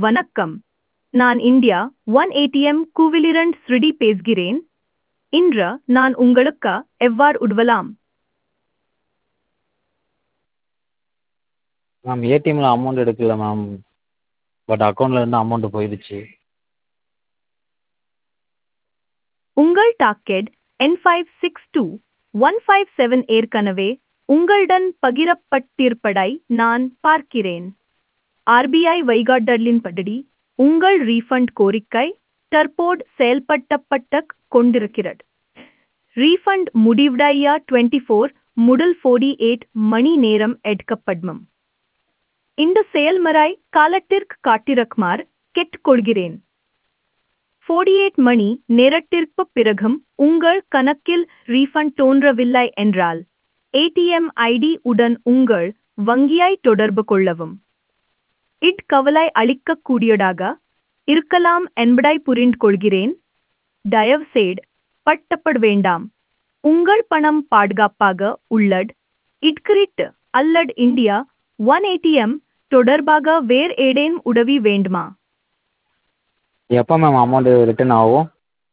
வணக்கம். நான் India one ATM கூவிலிரண்ட் ஸ்ருடி பேசுகிறேன். இன்று நான் உங்களுக்கு எவ்வாறு உதவலாம்? மேம் ஏடிஎம்மில் அமௌண்ட் எடுக்கல மேம். பட் அக்கௌண்ட்டில் இருந்து அமௌண்ட் போயிடுச்சு. உங்கள் டாக்கெட் N562157 ஏற்கனவே உங்களுடன் பகிரப்பட்டிருப்பதை நான் பார்க்கிறேன். ஆர்பிஐ வழிகாட்டலின்படி உங்கள் ரீஃபண்ட் கோரிக்கை தற்போது செயல்படுத்தப்பட்டுக் கொண்டிருக்கிறது. ரீஃபண்ட் முடிவடைய 24 முதல் 48 மணி நேரம் எடுக்கப்படும். இந்த செயல்முறை காலத்திற்கு காத்திருக்குமாறு கேட்டுக்கொள்கிறேன். 48 மணி நேரத்திற்குப் பிறகும் உங்கள் கணக்கில் ரீஃபண்ட் தோன்றவில்லை என்றால் ஏடிஎம் ஐடி உடன் உங்கள் வங்கியை தொடர்பு கொள்ளவும். கவலை அளிக்கக்கூடியதாக இருக்கலாம் என்பதை புரிந்து கொள்கிறேன். தயவுசெய்து பட்டப்பட வேண்டாம். உங்கள் பணம் பாதுகாப்பாக உள்ளது. இட்கிரிட் அல்லது இந்தியா ஒன் ஏடிஎம் தொடர்பாக வேறு ஏதேனும் உதவி வேண்டுமா? எப்போ மேம் அமௌண்ட் ரிட்டர்ன் ஆகும்?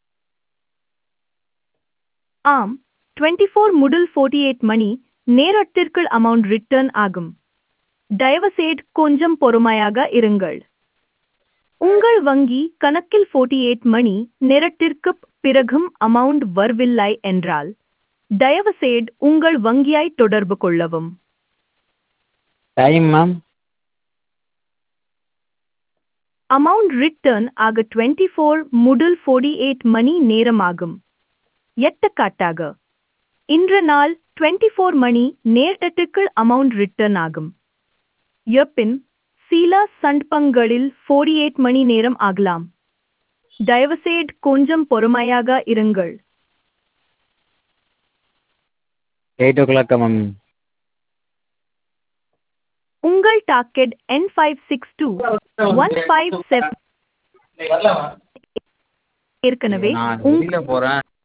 ஆம், 24 முதல் 48 மணி நேரத்திற்குள் அமௌண்ட் ரிட்டர்ன் ஆகும். தயவுசெய்து கொஞ்சம் பொறுமையாக இருங்கள். உங்கள் வங்கி கணக்கில் 48 மணி நேரத்திற்குப் பிறகும் அமௌண்ட் வரவில்லை என்றால் தயவுசெய்து உங்கள் வங்கியை தொடர்பு கொள்ளவும். Time ma'am? அமௌண்ட் ரிட்டர்ன் ஆக 24 முதல் 48 மணி நேரமாகும். எடுத்துக்காட்டாக இன்று நாள் 24 மணி நேரத்திற்குள் அமௌண்ட் ரிட்டர்ன் ஆகும். இருப்பின் சில சந்தர்ப்பங்களில் 48 மணி நேரம் ஆகலாம். தயவுசெய்து கொஞ்சம் பொறுமையாக இருங்கள். 8 o'clock மேம். உங்கள் டாக்கெட் N562157 ஏற்கனவே நான் வெளியில் போகிறேன்.